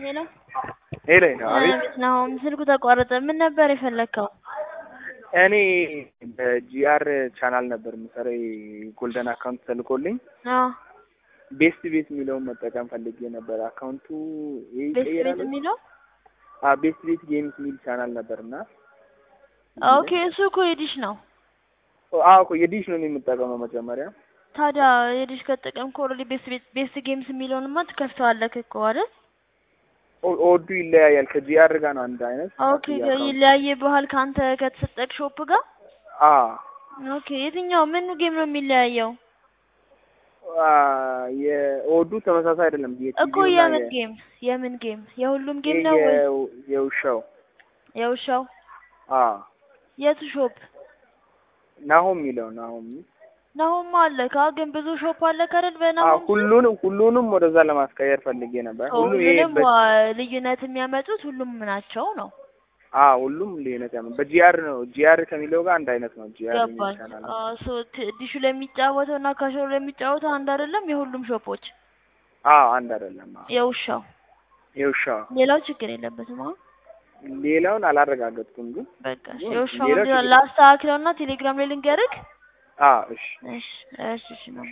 ሄሎ ሄሎ አቤት። ነው ስልኩ ተቋረጠ። ምን ነበር የፈለከው? እኔ በጂአር ቻናል ነበር የምሰራው ጎልደን አካውንት ተልኮልኝ ቤስት ቤት የሚለውን መጠቀም ፈልጌ ነበር። አካውንቱ ቤስት የሚለው ቤስት ቤት ጌምስ የሚል ቻናል ነበርና ኦኬ፣ እሱ እኮ የዲሽ ነው። እኮ የዲሽ ነው የምጠቀመው መጀመሪያ። ታዲያ የዲሽ ከተጠቀምኩ ኦልሬዲ ቤስት ጌምስ የሚለውንማ ትከፍተዋለህ እኮ አይደል? ኦዱ ይለያያል። ከጂአር ጋር ነው አንድ አይነት። ኦኬ፣ ይለያየ ባህል ካንተ ከተሰጠክ ሾፕ ጋር። ኦኬ፣ የትኛው ምን ጌም ነው የሚለያየው? የኦዱ ተመሳሳይ አይደለም እኮ የምን ጌም የሁሉም ጌም ነው ወይ የውሻው የቱ ሾፕ? ናሆም የሚለው ናሆም አለ ግን ብዙ ሾፕ አለ አይደል? በናሆም ሁሉንም ወደዛ ለማስቀየር ፈልጌ ነበር። ሁሉም ልዩነት የሚያመጡት ሁሉም ናቸው ነው። ሁሉም ልዩነት ያመጣ በጂአር ነው። ጂአር ከሚለው ጋር አንድ አይነት ነው። ጂአር ይቻላል። ዲሹ ለሚጫወተው እና ካሾሩ ለሚጫወተው አንድ አይደለም። የሁሉም ሾፖች አንድ አይደለም። የውሻው ሌላው ችግር የለበትም። ሌላውን አላረጋገጥኩም ግን በቃ የውሻው ላስተካክለውና ቴሌግራም ላይ ልንገርክ። እሺ ነው።